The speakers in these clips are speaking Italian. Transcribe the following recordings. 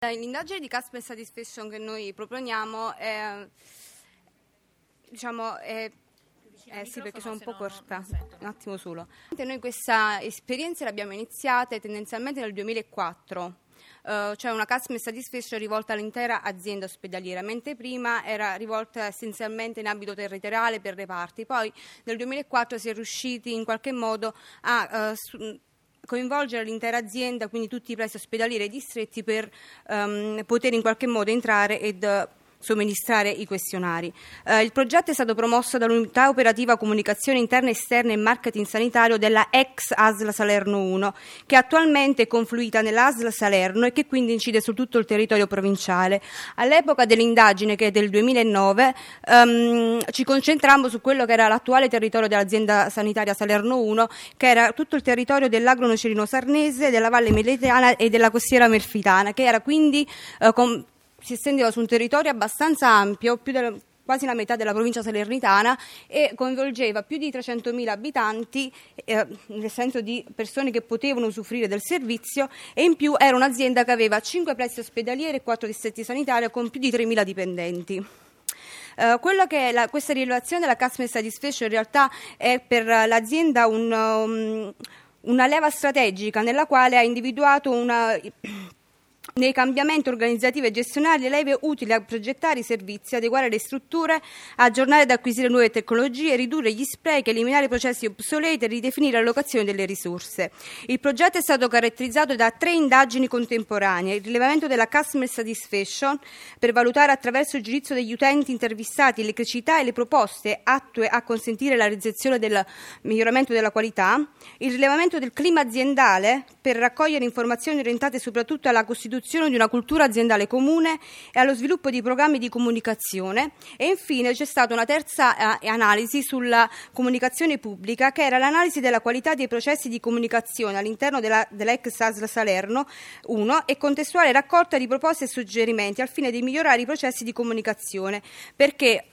L'indagine di Customer Satisfaction che noi proponiamo è, sì, perché sono un po' corta, un attimo solo. Noi questa esperienza l'abbiamo iniziata tendenzialmente nel 2004, cioè una Customer Satisfaction rivolta all'intera azienda ospedaliera, mentre prima era rivolta essenzialmente in ambito territoriale per reparti. Poi nel 2004 si è riusciti in qualche modo a coinvolgere l'intera azienda, quindi tutti i presidi ospedalieri e distretti, per poter in qualche modo entrare ed somministrare i questionari. Il progetto è stato promosso dall'unità operativa comunicazione interna e esterna e marketing sanitario della ex ASL Salerno 1, che attualmente è confluita nell'ASL Salerno e che quindi incide su tutto il territorio provinciale. All'epoca dell'indagine, che è del 2009, ci concentrammo su quello che era l'attuale territorio dell'azienda sanitaria Salerno 1, che era tutto il territorio dell'agro-nocerino sarnese, della Valle Melitana e della costiera amalfitana, che era quindi si estendeva su un territorio abbastanza ampio, quasi la metà della provincia salernitana, e coinvolgeva più di 300.000 abitanti, nel senso di persone che potevano usufruire del servizio, e in più era un'azienda che aveva 5 presidi ospedalieri e 4 distretti sanitari con più di 3.000 dipendenti. Quello che questa rilevazione della Customer Satisfaction in realtà è per l'azienda una leva strategica nella quale ha individuato nei cambiamenti organizzativi e gestionali le leve utili a progettare i servizi, adeguare le strutture, aggiornare ed acquisire nuove tecnologie, ridurre gli sprechi, eliminare i processi obsoleti e ridefinire l'allocazione delle risorse. Il progetto è stato caratterizzato da 3 indagini contemporanee: il rilevamento della Customer Satisfaction per valutare attraverso il giudizio degli utenti intervistati le criticità e le proposte attue a consentire la realizzazione del miglioramento della qualità, il rilevamento del clima aziendale per raccogliere informazioni orientate soprattutto alla costituzione di una cultura aziendale comune e allo sviluppo di programmi di comunicazione, e infine c'è stata una terza analisi sulla comunicazione pubblica, che era l'analisi della qualità dei processi di comunicazione all'interno dell'ex ASL Salerno 1 e contestuale raccolta di proposte e suggerimenti al fine di migliorare i processi di comunicazione. Perché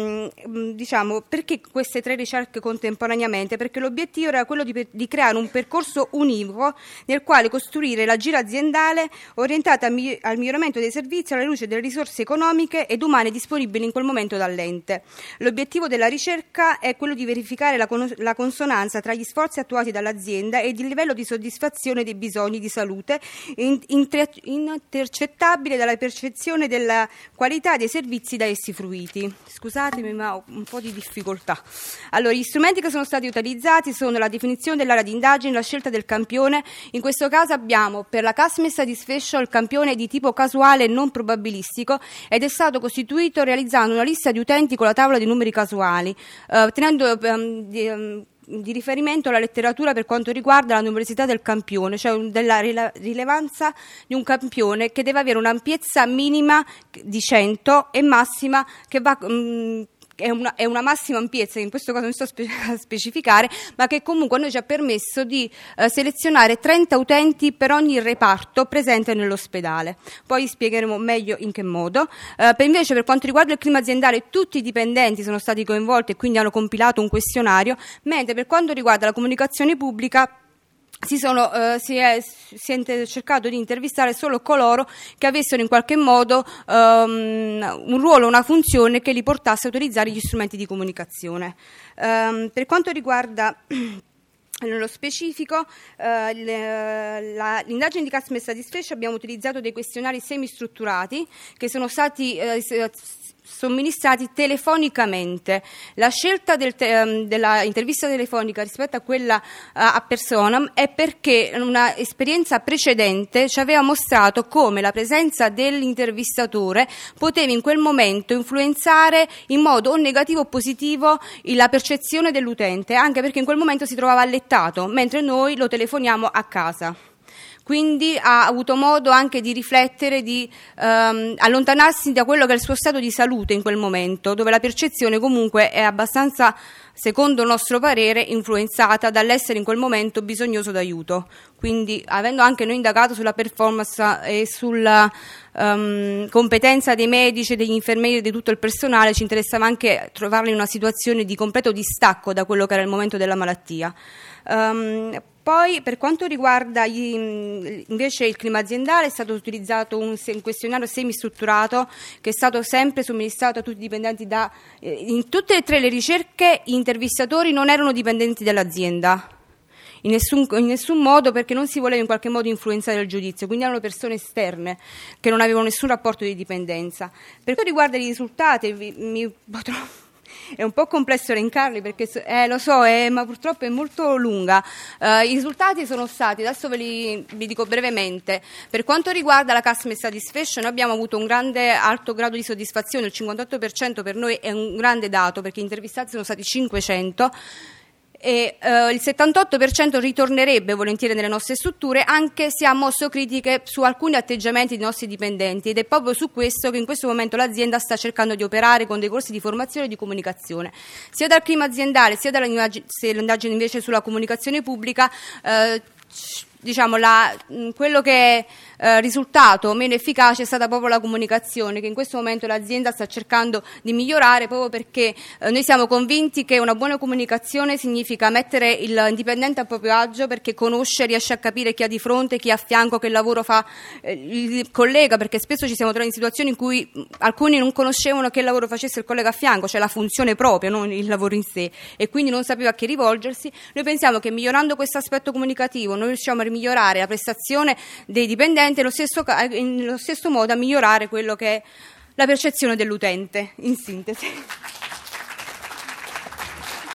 queste 3 ricerche contemporaneamente? Perché l'obiettivo era quello di creare un percorso univoco nel quale costruire la gira aziendale orientata al miglioramento dei servizi alla luce delle risorse economiche ed umane disponibili in quel momento dall'ente. L'obiettivo della ricerca è quello di verificare la consonanza tra gli sforzi attuati dall'azienda ed il livello di soddisfazione dei bisogni di salute intercettabile dalla percezione della qualità dei servizi da essi fruiti. Scusatemi, ma ho un po' di difficoltà. Allora, gli strumenti che sono stati utilizzati sono la definizione dell'area di indagine, la scelta del campione. In questo caso abbiamo per la Customer Satisfaction il campione di tipo casuale e non probabilistico, ed è stato costituito realizzando una lista di utenti con la tavola di numeri casuali, tenendo di riferimento la letteratura per quanto riguarda la numerosità del campione, cioè della rilevanza di un campione che deve avere un'ampiezza minima di 100 e massima che va è una massima ampiezza, che in questo caso non sto a specificare, ma che comunque a noi ci ha permesso di selezionare 30 utenti per ogni reparto presente nell'ospedale. Poi spiegheremo meglio in che modo. Invece, per quanto riguarda il clima aziendale, tutti i dipendenti sono stati coinvolti e quindi hanno compilato un questionario, mentre per quanto riguarda la comunicazione pubblica si è cercato di intervistare solo coloro che avessero in qualche modo un ruolo, una funzione che li portasse a utilizzare gli strumenti di comunicazione. Per quanto riguarda nello specifico l'indagine di Customer Satisfaction, abbiamo utilizzato dei questionari semistrutturati che sono stati somministrati telefonicamente. La scelta della intervista telefonica rispetto a quella a persona è perché una esperienza precedente ci aveva mostrato come la presenza dell'intervistatore poteva in quel momento influenzare in modo o negativo o positivo la percezione dell'utente, anche perché in quel momento si trovava allettato, mentre noi lo telefoniamo a casa. Quindi ha avuto modo anche di riflettere, di allontanarsi da quello che è il suo stato di salute in quel momento, dove la percezione comunque è abbastanza, secondo il nostro parere, influenzata dall'essere in quel momento bisognoso d'aiuto. Quindi, avendo anche noi indagato sulla performance e sulla competenza dei medici, degli infermieri e di tutto il personale, ci interessava anche trovarli in una situazione di completo distacco da quello che era il momento della malattia. Poi per quanto riguarda invece il clima aziendale, è stato utilizzato un questionario semistrutturato che è stato sempre somministrato a tutti i dipendenti in tutte e tre le ricerche gli intervistatori non erano dipendenti dell'azienda. In nessun modo, perché non si voleva in qualche modo influenzare il giudizio, quindi erano persone esterne che non avevano nessun rapporto di dipendenza. Per quanto riguarda i risultati, è un po' complesso elencarli perché lo so, ma purtroppo è molto lunga. I risultati sono stati, adesso vi dico brevemente. Per quanto riguarda la customer satisfaction, noi abbiamo avuto un grande alto grado di soddisfazione, il 58% per noi è un grande dato perché gli intervistati sono stati 500. E il 78% ritornerebbe volentieri nelle nostre strutture, anche se ha mosso critiche su alcuni atteggiamenti dei nostri dipendenti, ed è proprio su questo che in questo momento l'azienda sta cercando di operare con dei corsi di formazione e di comunicazione, sia dal clima aziendale sia dall'indagine invece sulla comunicazione pubblica. Diciamo quello che è risultato meno efficace è stata proprio la comunicazione, che in questo momento l'azienda sta cercando di migliorare, proprio perché noi siamo convinti che una buona comunicazione significa mettere il dipendente a proprio agio, perché conosce, riesce a capire chi ha di fronte, chi ha a fianco, che lavoro fa il collega, perché spesso ci siamo trovati in situazioni in cui alcuni non conoscevano che lavoro facesse il collega a fianco, cioè la funzione propria, non il lavoro in sé, e quindi non sapeva a chi rivolgersi. Noi pensiamo che migliorando questo aspetto comunicativo noi riusciamo a migliorare la prestazione dei dipendenti e nello stesso modo a migliorare quello che è la percezione dell'utente, in sintesi.